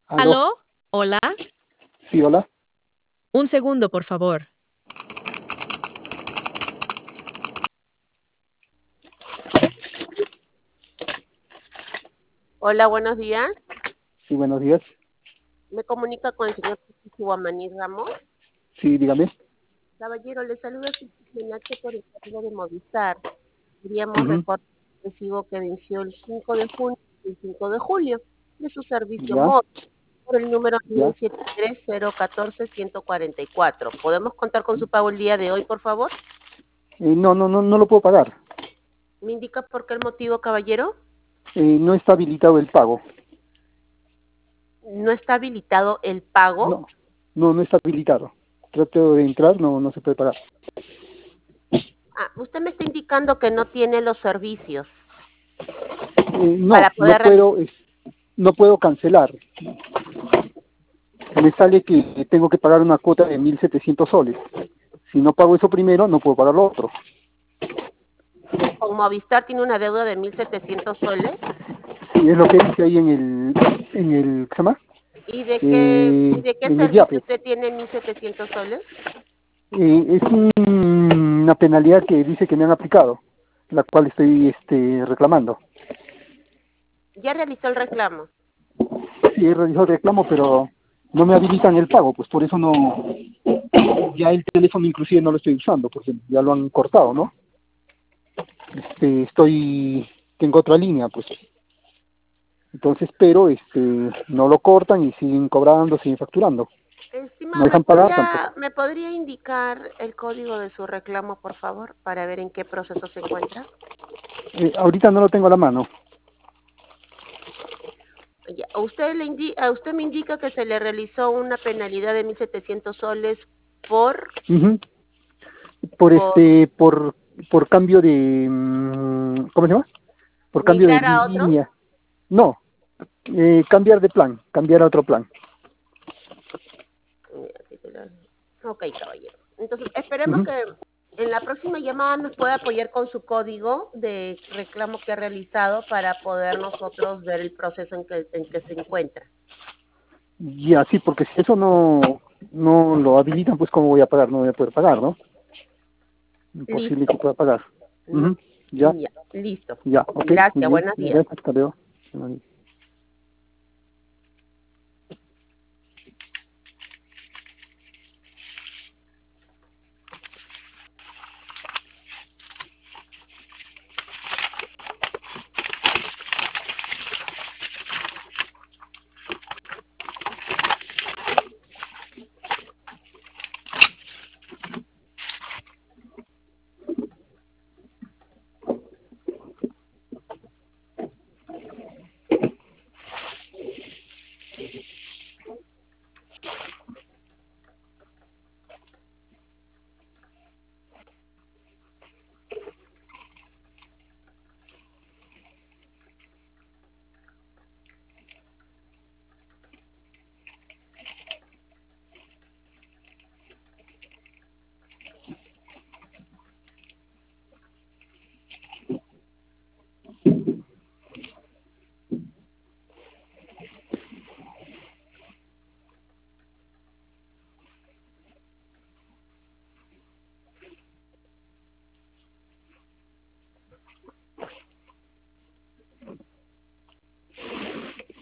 ¿Aló? ¿Aló? ¿Hola? Sí, hola. Un segundo, por favor. Hola, buenos días. Sí, buenos días. Me comunica con el señor Guamaní Ramos. Sí, dígame. Caballero, le saluda su Menache por el partido de Movistar. Queríamos Ujú. recordar el recibo que venció el 5 de junio y el 5 de julio de su servicio Ya, móvil por el número ya. 973-014-144. ¿Podemos contar con su pago el día de hoy, por favor? No lo puedo pagar. ¿Me indica por qué el motivo, caballero? No está habilitado el pago. ¿No está habilitado el pago? No está habilitado. Trato de entrar, no se puede pagar. Ah, usted me está indicando que no tiene los servicios No, para poder realizar. no puedo cancelar. Me sale que tengo que pagar una cuota de 1.700 soles. Si no pago eso primero, no puedo pagar lo otro. Con Movistar tiene una deuda de 1.700 soles. Sí, es lo que dice ahí ¿qué se llama? ¿Y de qué En el servicio YAPE. usted tiene 1.700 soles? Es una penalidad que dice que me han aplicado, la cual estoy reclamando. Ya realizó el reclamo. Sí, he realizado el reclamo, pero no me habilitan el pago, pues por eso no, ya el teléfono inclusive no lo estoy usando, porque ya lo han cortado, ¿no? Tengo otra línea, pues. Entonces, pero no lo cortan y siguen cobrando, siguen facturando. No Estimado, ¿me dejan pagar tampoco. podría, me podría indicar el código de su reclamo, por favor, para ver en qué proceso se encuentra? Ahorita no lo tengo a la mano. Ya, a usted me indica que se le realizó una penalidad de 1.700 soles por, Ujú. Por por por cambio de, ¿cómo se llama? Por cambio de migrar a otro. línea. No, cambiar de plan, cambiar a otro plan. Ok, caballero. Entonces, esperemos Ujú. que en la próxima llamada nos pueda apoyar con su código de reclamo que ha realizado para poder nosotros ver el proceso en que se encuentra. Ya, sí, porque si eso no lo habilitan, pues ¿cómo voy a pagar? No voy a poder pagar, ¿no? Imposible Listo. que pueda pagar. No, Ujú. Ya, ya, listo. ya, ok, muy Gracias, bien. buenos días. Gracias, hasta luego.